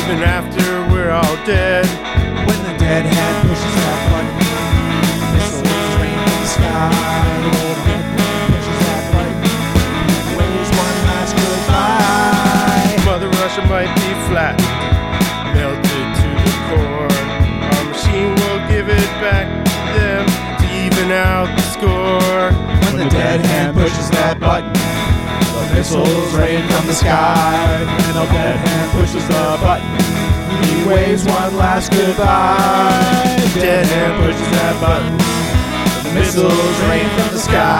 even after we're all dead. When the dead hand pushes that button, missiles rain from the sky. The old dead hand pushes that button, waves one last goodbye. Mother Russia might be flat, melted to the core. Our machine will give it back to them to even out the score. When the dead hand pushes that button, the missiles rain from the sky. When the dead hand pushes the button, he waves one last goodbye. Dead hand pushes that button, the missiles rain from the sky.